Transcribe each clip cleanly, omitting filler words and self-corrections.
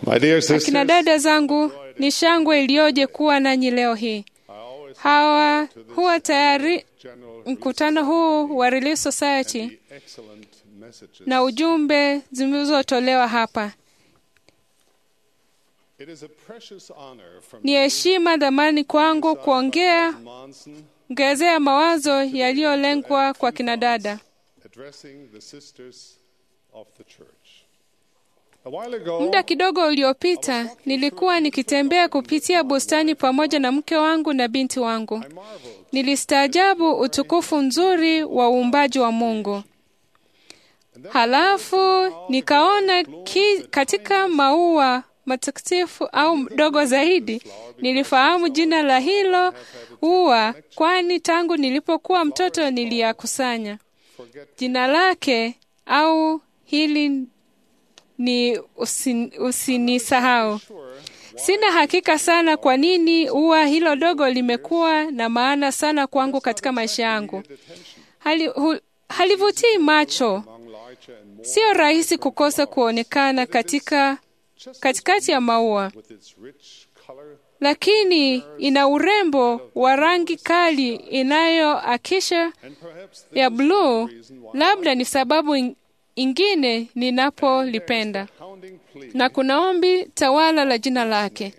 My dear sisters, Akina dada zangu, ni shangwe iliyoje kuwa nanyi leo hii. Hawa huwa tayari mkutano huu wa Relief Society na ujumbe zilizotolewa hapa. Ni heshima dhamani kwangu kuongezea mawazo yaliyolengwa kwa kina dada. Muda kidogo uliopita nilikuwa nikitembea kupitia bustani pamoja na mke wangu na binti wangu. Nilistaajabu utukufu nzuri wa uumbaji wa Mungu. Halafu nikaona katika maua matakatifu au dogo zaidi. Nilifahamu jina la hilo ua, kwani tangu nilipokuwa mtoto niliyakusanya. Jina lake au hili ni usinisahau. Sina hakika sana kwa nini ua hilo dogo limekuwa na maana sana kwangu katika maisha yangu. Halivutii macho. Sio rahisi kukosa kuonekana katikati ya maua. Lakini ina urembo wa rangi kali inayoakisha ya bluu. Labda ni sababu ingine ninapolipenda. Na kuna ombi tawala la jina lake.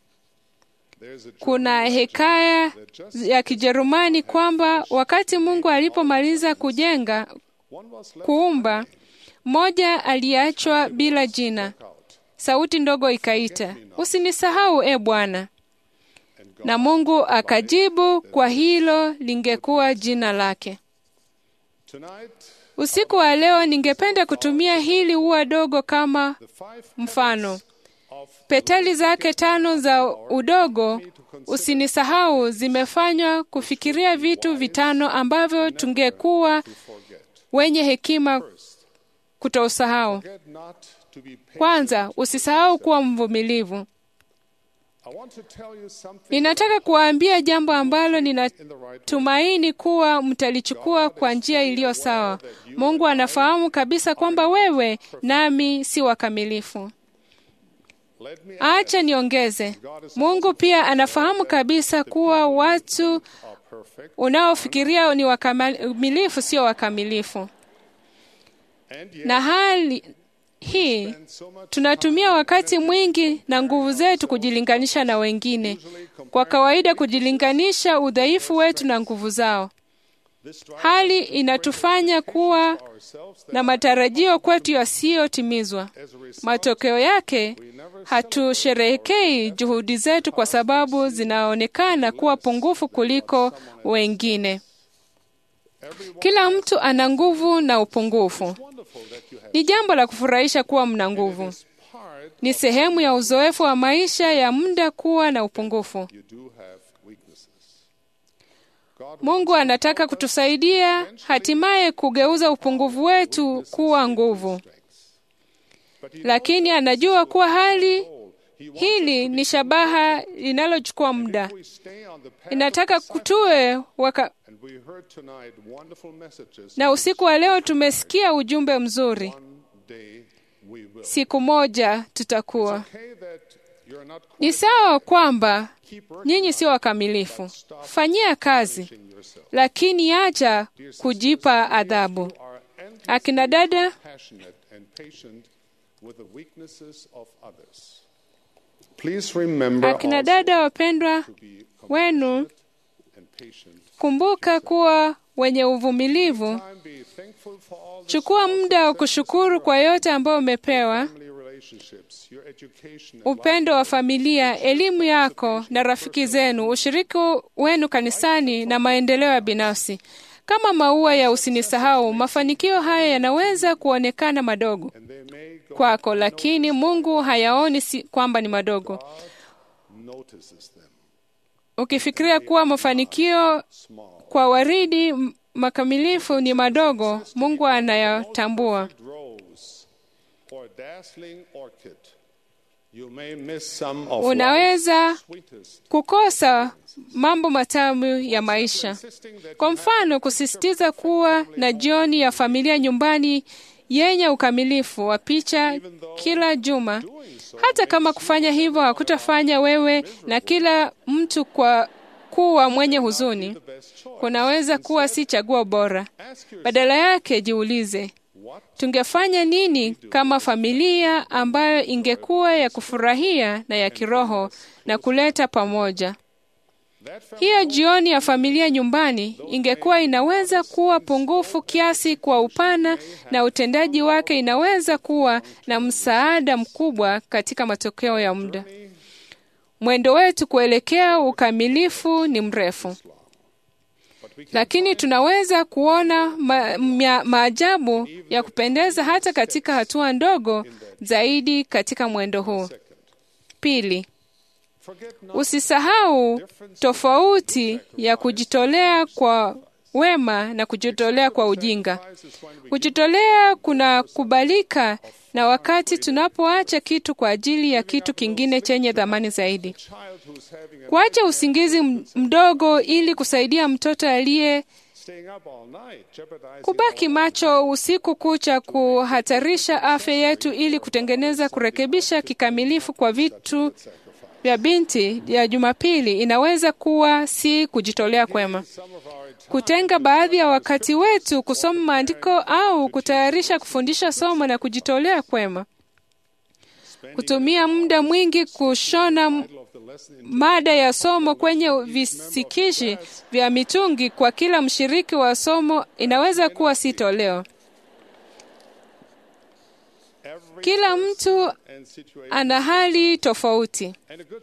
Kuna hekaya ya Kijerumani kwamba wakati Mungu alipomaliza kuumba, mmoja aliachwa bila jina. Sauti ndogo ikaita, "Usinisahau, e Bwana." Na Mungu akajibu kwa hilo lingekuwa jina lake. Usiku wa leo ningependa kutumia hili ua dogo kama mfano. Petali zake 5 za udogo, usinisahau, zimefanywa kufikiria vitu 5 ambavyo tungekuwa wenye hekima kutousahau. Kwanza, usisahau kuwa mvumilivu. Ninataka kuwaambia jambo ambalo ninatumaini kuwa mtalichukua kwa njia iliyo sawa. Mungu anafahamu kabisa kwamba wewe nami si wakamilifu. Acha niongeze. Mungu pia anafahamu kabisa kuwa watu unaofikiria ni wakamilifu sio wakamilifu. Na hali hii tunatumia wakati mwingi na nguvu zetu kujilinganisha na wengine. Kwa kawaida kujilinganisha udhaifu wetu na nguvu zao. Hali inatufanya kuwa na matarajio kwetu yasiyotimizwa. Matokeo yake, hatusherehekei juhudi zetu kwa sababu zinaonekana kuwa pungufu kuliko wengine. Kila mtu ana nguvu na upungufu. Ni jambo la kufurahisha kuwa mna nguvu. Ni sehemu ya uzoefu wa maisha ya muda kuwa na upungufu. Mungu anataka kutusaidia hatimaye kugeuza upungufu wetu kuwa nguvu. Lakini anajua kuwa hili ni shabaha linalochukua muda. Inataka kutue na usiku wa leo tumesikia ujumbe mzuri. Siku moja tutakuwa. Ni sawa kwamba nyinyi sio wakamilifu. Fanyia kazi, lakini acha kujipa adhabu. Akina dada, wapendwa wenu, kumbuka kuwa wenye uvumilivu. Chukua muda wa kushukuru kwa yote ambayo umepewa: upendo wa familia, elimu yako na rafiki zenu, ushiriki wenu kanisani na maendeleo ya binafsi. Kama maua ya usinisahau, mafanikio haya yanaweza kuonekana madogo kwako, lakini Mungu hayaoni kwamba ni madogo. Ukifikiria kuwa mafanikio kwa waridi makamilifu ni madogo, Mungu anayatambua. Unaweza kukosa mambo matamu ya maisha. Kwa mfano, kusisitiza kuwa na jioni ya familia nyumbani yenye ukamilifu wa picha kila juma, hata kama kufanya hivyo hakutafanya wewe na kila mtu kwa kuwa mwenye huzuni, kunaweza kuwa si chaguo bora. Badala yake, jiulize, tungefanya nini kama familia ambayo ingekuwa ya kufurahia na ya kiroho na kuleta pamoja? Hiyo jioni ya familia nyumbani ingekuwa inaweza kuwa pungufu kiasi kwa upana, na utendaji wake inaweza kuwa na msaada mkubwa katika matokeo ya muda. Mwendo wetu kuelekea ukamilifu ni mrefu, lakini tunaweza kuona maajabu ya kupendeza hata katika hatua ndogo zaidi katika mwendo huu. Pili, usisahau tofauti ya kujitolea kwa wema na kujitolea kwa ujinga. Kujitolea kunakubalika na wakati tunapoacha kitu kwa ajili ya kitu kingine chenye thamani zaidi. Kuacha usingizi mdogo ili kusaidia mtoto aliye kubaki macho usiku kucha kuhatarisha afya yetu ili kutengeneza kurekebisha kikamilifu kwa vitu vya binti ya Jumapili inaweza kuwa si kujitolea kwema. Kutenga baadhi ya wakati wetu kusoma maandiko au kutayarisha kufundisha somo na kujitolea kwema. Kutumia muda mwingi kushona mada ya somo kwenye visikishi vya mitungi kwa kila mshiriki wa somo inaweza kuwa si toleo. Kila mtu ana hali tofauti,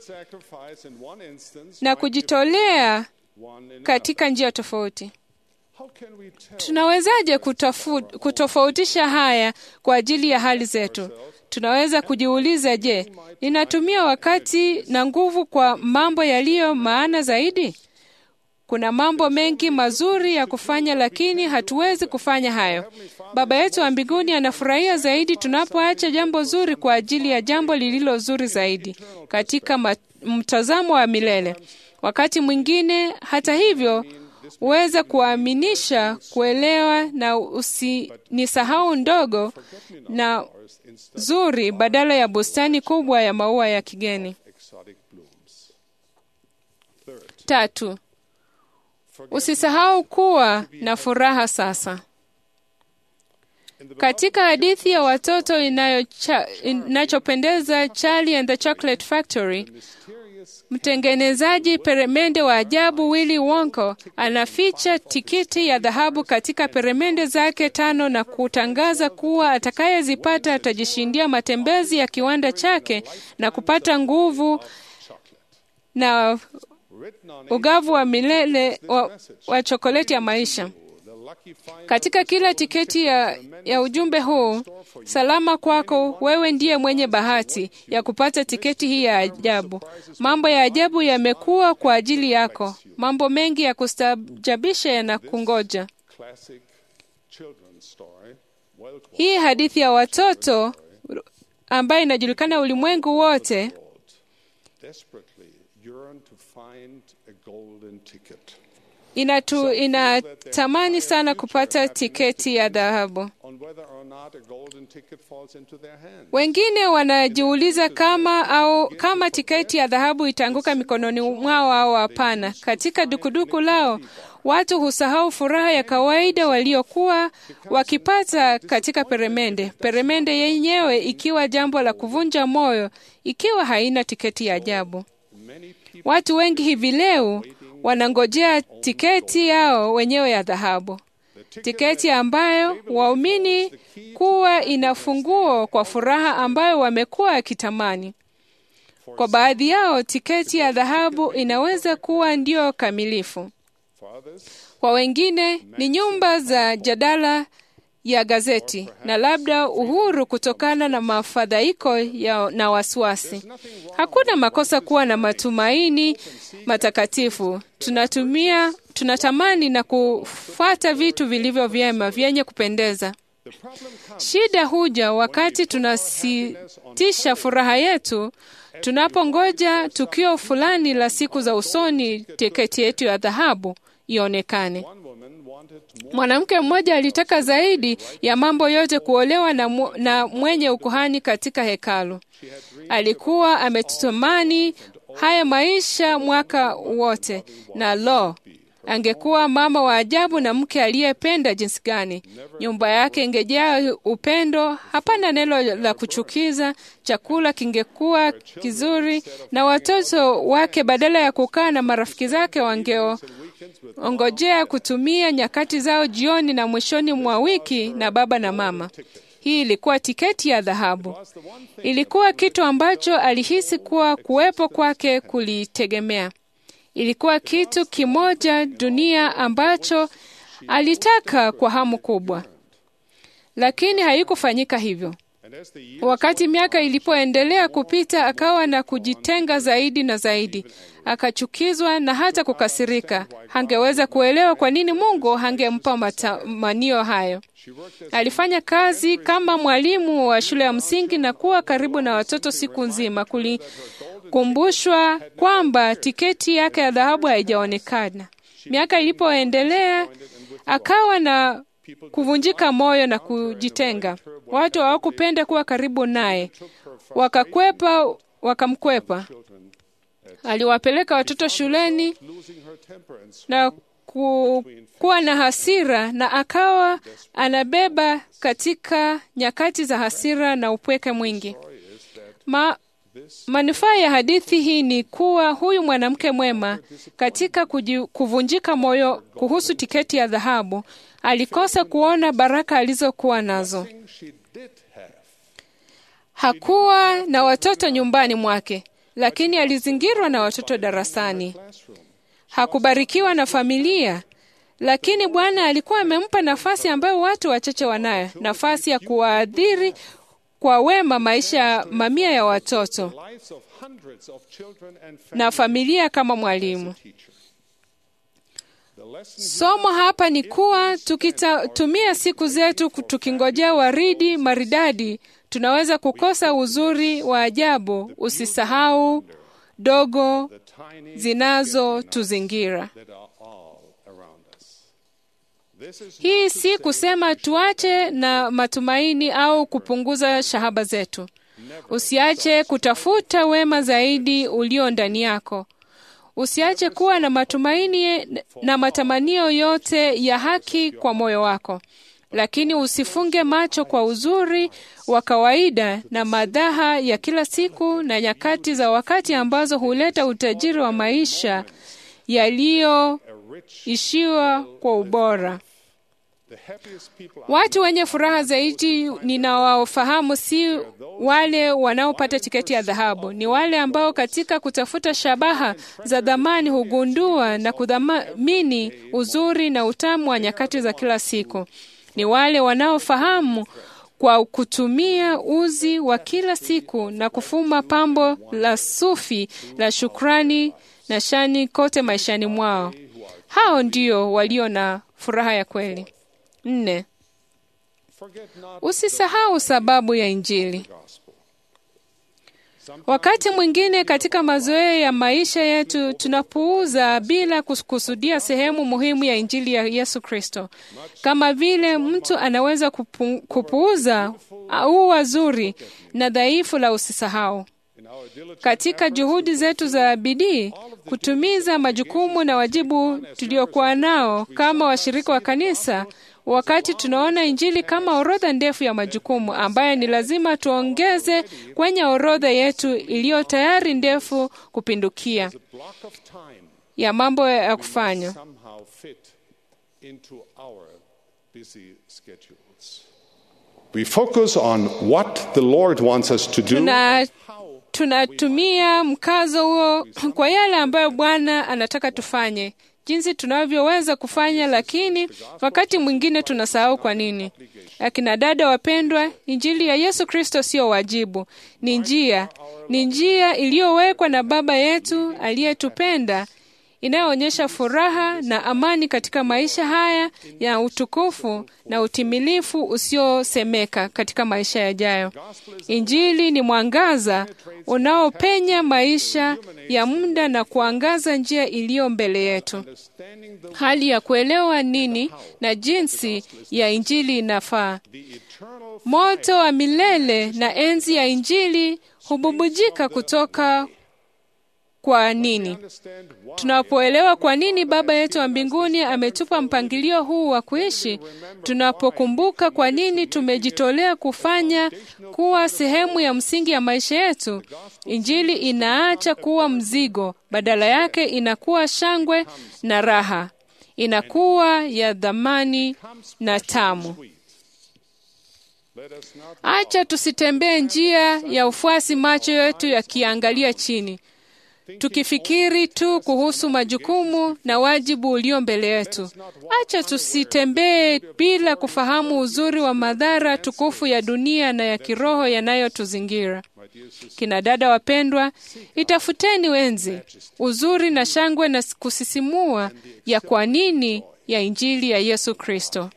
na kujitolea katika njia tofauti. Tunawezaje kutofautisha haya kwa ajili ya hali zetu? Tunaweza kujiuliza, je, ninatumia wakati na nguvu kwa mambo yaliyo maana zaidi? Kuna mambo mengi mazuri ya kufanya, lakini hatuwezi kufanya hayo. Baba yetu wa mbinguni anafurahia zaidi tunapoacha jambo zuri kwa ajili ya jambo lililo zuri zaidi katika mtazamo wa milele. Wakati mwingine, hata hivyo, uweza kuaminisha kuelewa na usinisahau ndogo na zuri badala ya bustani kubwa ya maua ya kigeni. Tatu, usisahau kuwa na furaha sasa. Katika hadithi ya watoto inachopendeza Charlie and the Chocolate Factory, mtengenezaji peremende wa ajabu Willy Wonka anaficha tikiti ya dhahabu katika peremende zake 5 na kutangaza kuwa atakayezipata atajishindia matembezi ya kiwanda chake na kupata nguvu na ugavu wa milele wa chokoleti ya maisha. Katika kila tiketi ya ujumbe huu, salama kwako, wewe ndiye mwenye bahati ya kupata tiketi hii ya ajabu. Mambo ya ajabu yamekuwa kwa ajili yako. Mambo mengi ya kustaajabisha yanakungoja. Hii hadithi ya watoto ambayo inajulikana ulimwengu wote inatamani sana kupata tiketi ya dhahabu. Wengine wanajiuliza kama tiketi ya dhahabu itaanguka mikononi mwao au hapana. Katika dukuduku lao, watu husahau furaha ya kawaida waliokuwa wakipata katika peremende. Peremende yenyewe ikiwa jambo la kuvunja moyo ikiwa haina tiketi ya ajabu. Watu wengi hivi leo wanangojea tiketi yao wenyewe ya dhahabu, tiketi ambayo waumini kuwa ina funguo kwa furaha ambayo wamekuwa wakitamani. Kwa baadhi yao, tiketi ya dhahabu inaweza kuwa ndio kamilifu. Kwa wengine ni nyumba za jadala ya gazeti na labda uhuru kutokana na mafadhaiko na wasiwasi. Hakuna makosa kuwa na matumaini matakatifu. Tunatamani na kufuata vitu vilivyo vyema, vyenye kupendeza. Shida huja wakati tunasitisha furaha yetu, tunapongoja tukio fulani la siku za usoni tiketi yetu ya dhahabu ionekane. Mwanamke mmoja alitaka zaidi ya mambo yote kuolewa na mwenye ukuhani katika hekalu. Alikuwa ametutamani haya maisha mwaka wote, na angekuwa mama wa ajabu na mke aliyependa jinsi gani. Nyumba yake ingejaa upendo, hapana neno la kuchukiza, chakula kingekuwa kizuri, na watoto wake badala ya kukaa na marafiki zake wangeongojea kutumia nyakati zao jioni na mwishoni mwa wiki na baba na mama. Hii ilikuwa tiketi ya dhahabu. Ilikuwa kitu ambacho alihisi kuwa kuwepo kwake kulitegemea. Ilikuwa kitu kimoja dunia ambacho alitaka kwa hamu kubwa. Lakini haikufanyika hivyo. Wakati miaka ilipoendelea kupita, akawa na kujitenga zaidi na zaidi. Akachukizwa na hata kukasirika. Hangeweza kuelewa kwa nini Mungu hangempa matamanio hayo. Alifanya kazi kama mwalimu wa shule ya msingi na kuwa karibu na watoto siku nzima, kulikumbushwa kwamba tiketi yake ya dhahabu haijaonekana. Miaka ilipoendelea, akawa na kuvunjika moyo na kujitenga. Watu hawakupenda kuwa karibu naye, wakamkwepa. Aliwapeleka watoto shuleni na kuwa na hasira, na akawa anabeba katika nyakati za hasira na upweke mwingi. Manufaa ya hadithi hii ni kuwa huyu mwanamke mwema, katika kuvunjika moyo kuhusu tiketi ya dhahabu, alikosa kuona baraka alizokuwa nazo. Hakuwa na watoto nyumbani mwake, lakini alizingirwa na watoto darasani. Hakubarikiwa na familia, lakini Bwana alikuwa amempa nafasi ambayo watu wachache wanayo, nafasi ya kuwaadhiri kwa wema maisha ya mamia ya watoto na familia kama mwalimu. Somo hapa ni kuwa tukitumia siku zetu tukingojea waridi maridadi, tunaweza kukosa uzuri wa ajabu. Usisahau dogo zinazotuzingira. Hii si kusema tuache na matumaini au kupunguza shahaba zetu. Usiache kutafuta wema zaidi ulio ndani yako. Usiache kuwa na matumaini na matamanio yote ya haki kwa moyo wako. Lakini usifunge macho kwa uzuri wa kawaida na madhaha ya kila siku na nyakati za wakati ambazo huleta utajiri wa maisha yaliyoishiwa kwa ubora. Watu wenye furaha zaidi ninawafahamu si wale wanaopata tiketi ya dhahabu, ni wale ambao katika kutafuta shabaha za dhamani hugundua na kudhamini uzuri na utamu wa nyakati za kila siku. Ni wale wanaofahamu kwa kutumia uzi wa kila siku na kufuma pambo la sufi la shukrani na shani kote maishani mwao. Hao ndio walio na furaha ya kweli. 4. Usisahau sababu ya Injili. Wakati mwingine katika mazoea ya maisha yetu tunapuuza bila kukusudia sehemu muhimu ya Injili ya Yesu Kristo. Kama vile mtu anaweza kupuuza ua zuri na dhaifu la usisahau. Katika juhudi zetu za bidii kutumiza majukumu na wajibu tuliokuwa nao kama washirika wa kanisa, wakati tunaona Injili kama orodha ndefu ya majukumu ambayo ni lazima tuongeze kwenye orodha yetu iliyo tayari ndefu kupindukia ya mambo ya kufanya. We focus on what the Lord wants us to do. Tunatumia mkazo huo kwa yale ambayo Bwana anataka tufanye, jinsi tunavyoweza kufanya, lakini wakati mwingine tunasahau kwa nini. Akina dada wapendwa, Injili ya Yesu Kristo sio wajibu, ni njia iliyowekwa na Baba yetu aliyetupenda inayoonyesha furaha na amani katika maisha haya ya utukufu na utimilifu usiosemeka katika maisha yajayo. Injili ni mwangaza unaopenya maisha ya muda na kuangaza njia iliyo mbele yetu. Hali ya kuelewa nini na jinsi ya Injili inafaa. Moto wa milele na enzi ya Injili hububujika kutoka kwa nini. Tunapoelewa kwa nini Baba yetu wa mbinguni ametupa mpangilio huu wa kuishi, tunapokumbuka kwa nini tumejitolea kufanya kuwa sehemu ya msingi ya maisha yetu, Injili inaacha kuwa mzigo, badala yake inakuwa shangwe na raha, inakuwa ya dhamani na tamu. Acha tusitembee njia ya ufuasi macho yetu yakiangalia chini, tukifikiri tu kuhusu majukumu na wajibu ulio mbele yetu. Acha tusitembee bila kufahamu uzuri wa madhara tukufu ya dunia na ya kiroho yanayotuzingira. Kina dada wapendwa, itafuteni enzi, uzuri na shangwe na kusisimua ya kwa nini ya Injili ya Yesu Kristo.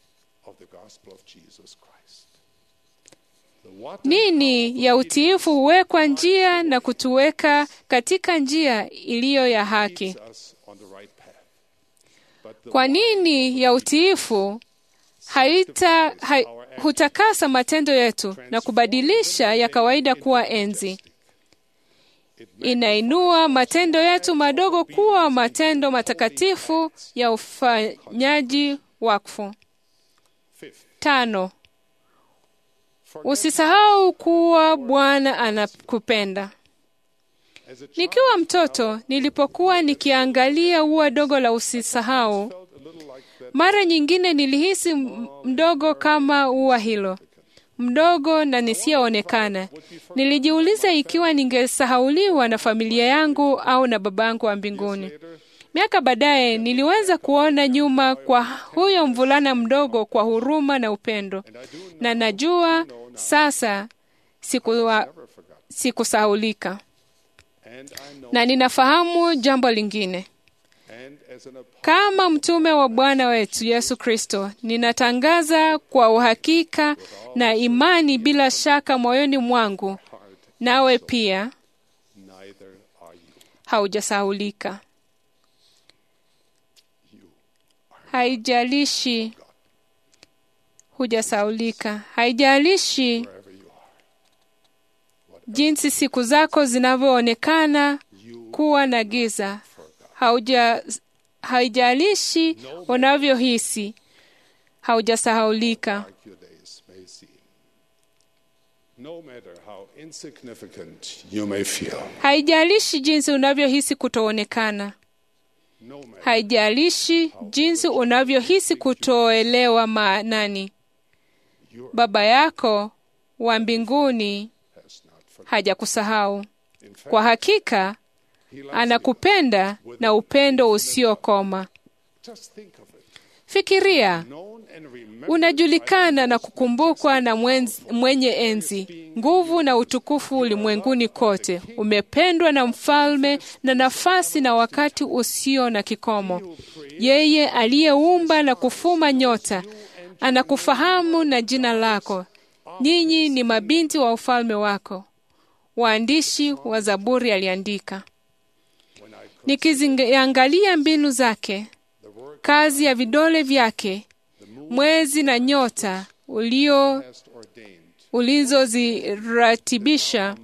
Nini ya utiifu huwekwa njia na kutuweka katika njia iliyo ya haki. Kwa nini ya utiifu hutakasa matendo yetu na kubadilisha ya kawaida kuwa enzi. Inainua matendo yetu madogo kuwa matendo matakatifu ya ufanyaji wakfu. 5. Usisahau kuwa Bwana anakupenda. Nikiwa mtoto, nilipokuwa nikiangalia ua dogo la usisahau, mara nyingine nilihisi mdogo kama ua hilo, mdogo na nisiyeonekana. Nilijiuliza ikiwa ningesahauliwa na familia yangu au na babangu wa mbinguni. Miaka baadaye niliweza kuona nyuma kwa huyo mvulana mdogo kwa huruma na upendo, na najua sasa sikusahulika. Na ninafahamu jambo lingine. Kama mtume wa Bwana wetu Yesu Kristo, ninatangaza kwa uhakika na imani bila shaka moyoni mwangu, nawe pia haujasahulika. Haijalishi hujasahulika. Haijalishi jinsi siku zako zinavyoonekana kuwa na giza. Haijalishi unavyohisi, haujasahulika. Haijalishi jinsi unavyohisi kutoonekana. Haijalishi jinsi unavyohisi kutoelewa maanani. Baba yako wa mbinguni hajakusahau. Kwa hakika, anakupenda na upendo usiokoma. Fikiria, unajulikana na kukumbukwa na mwenye enzi, nguvu na utukufu ulimwenguni kote. Umependwa na mfalme na nafasi na wakati usio na kikomo. Yeye aliyeumba na kufuma nyota anakufahamu na jina lako. Nyinyi ni mabinti wa ufalme wako. Waandishi wa Zaburi aliandika. Nikiziangalia mbinu zake, kazi ya vidole vyake, mwezi na nyota ulizoziratibisha,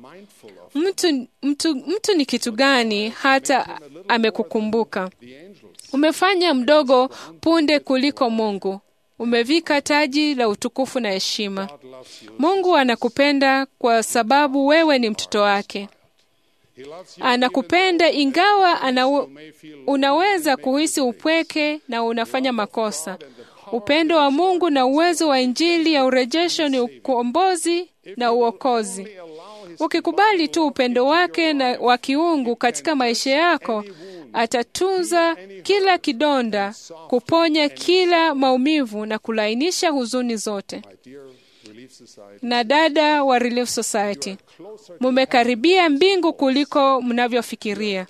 mtu ni kitu gani hata amekukumbuka? Umefanya mdogo punde kuliko Mungu. Umevika taji la utukufu na heshima. Mungu anakupenda kwa sababu wewe ni mtoto wake. Anakupenda ingawa unaweza kuhisi upweke na unafanya makosa. Upendo wa Mungu na uwezo wa Injili ya urejesho ni ukombozi na uokozi. Ukikubali tu upendo wake na wa kiungu katika maisha yako, atatunza kila kidonda, kuponya kila maumivu na kulainisha huzuni zote. na dada wa Relief Society, mumekaribia mbingu kuliko mnavyofikiria.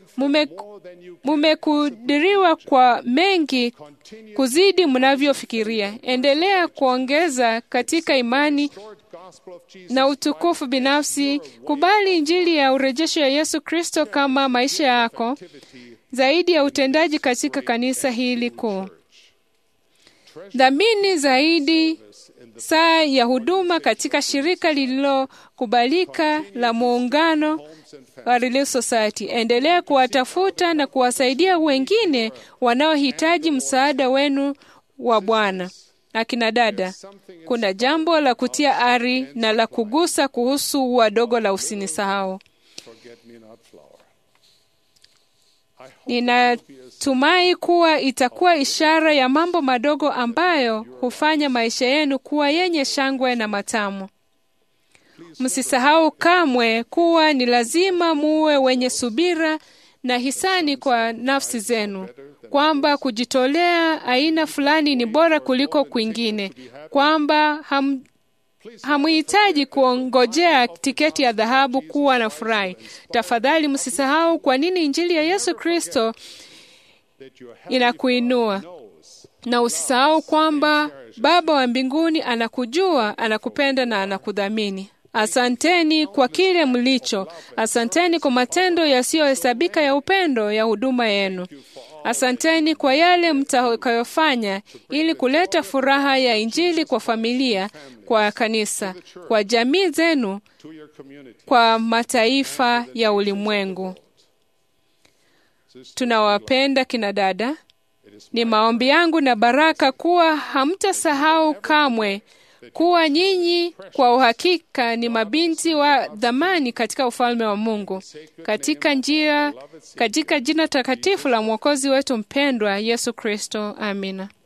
Mumekudiriwa kwa mengi kuzidi mnavyofikiria. Endelea kuongeza katika imani na utukufu binafsi. Kubali Injili ya urejesho ya Yesu Kristo kama maisha yako, zaidi ya utendaji katika kanisa hili kuu. Dhamini zaidi saa ya huduma katika shirika lililokubalika la muungano wa Relief Society. Endelea kuwatafuta na kuwasaidia wengine wanaohitaji msaada wenu wa Bwana. Akina dada, kuna jambo la kutia ari na la kugusa kuhusu wadogo la usinisahau. Ninatumai kuwa itakuwa ishara ya mambo madogo ambayo hufanya maisha yenu kuwa yenye shangwe na matamu. Msisahau kamwe kuwa ni lazima muwe wenye subira na hisani kwa nafsi zenu, kwamba kujitolea aina fulani ni bora kuliko kwingine, kwamba hamuhitaji kuongojea tiketi ya dhahabu kuwa na furahi. Tafadhali msisahau kwa nini Injili ya Yesu Kristo inakuinua, na usisahau kwamba Baba wa mbinguni anakujua, anakupenda na anakudhamini. Asanteni kwa kile mlicho. Asanteni kwa matendo yasiyohesabika ya upendo ya huduma yenu. Asanteni kwa yale mtakayofanya ili kuleta furaha ya Injili kwa familia, kwa kanisa, kwa jamii zenu, kwa mataifa ya ulimwengu. Tunawapenda kina dada. Ni maombi yangu na baraka kuwa hamtasahau kamwe kuwa nyinyi kwa uhakika ni mabinti wa dhamani katika ufalme wa Mungu, katika jina takatifu la Mwokozi wetu mpendwa Yesu Kristo. Amina.